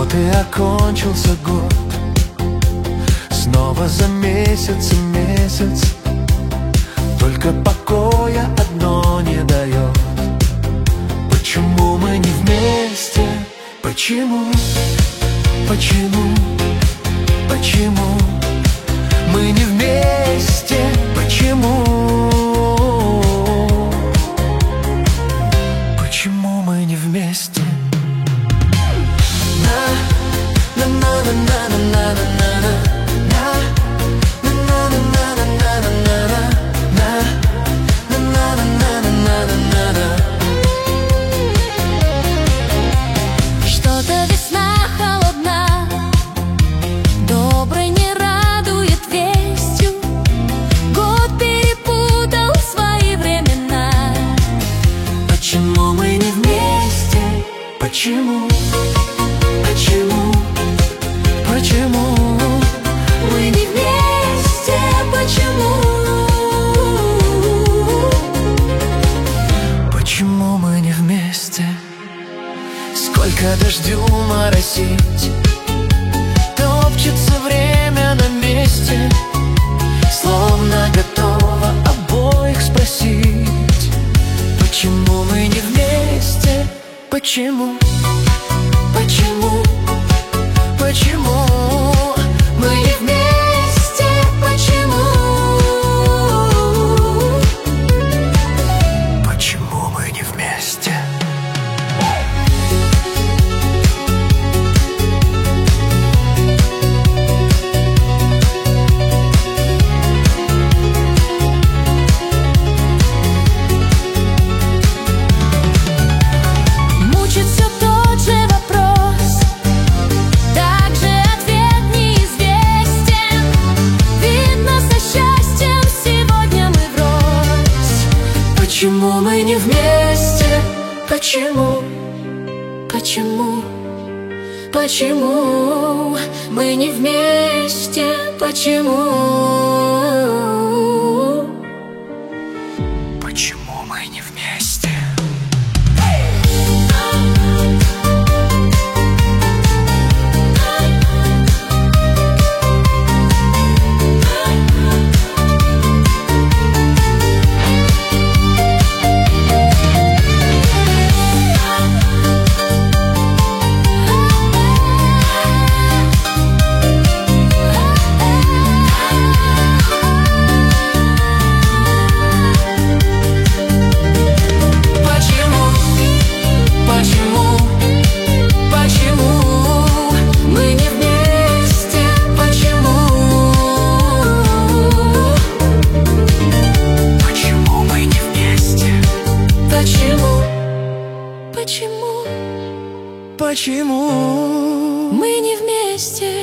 Вот и окончился год, снова за месяц и месяц. Только покоя одно не дает. Почему мы не вместе? Почему? Почему? Почему мы не вместе? Почему? Почему мы не вместе? Что-то весна холодна, доброй не радует вестью. Год перепутал свои времена. Почему мы не вместе? Почему? Почему? Почему Мы не вместе, почему? Почему мы не вместе? Сколько дождю моросить, топчется время на месте, словно готово обоих спросить. Почему мы не вместе? Почему? Почему? Почему мы не вместе? Почему? Почему мы не вместе? Мучит все тот же вопрос, также ответ неизвестен. Видно, со счастьем сегодня мы врозь. Почему мы не вместе? Почему? Почему? Почему мы не вместе? Почему? Почему мы не вместе? Почему Почему мы не вместе?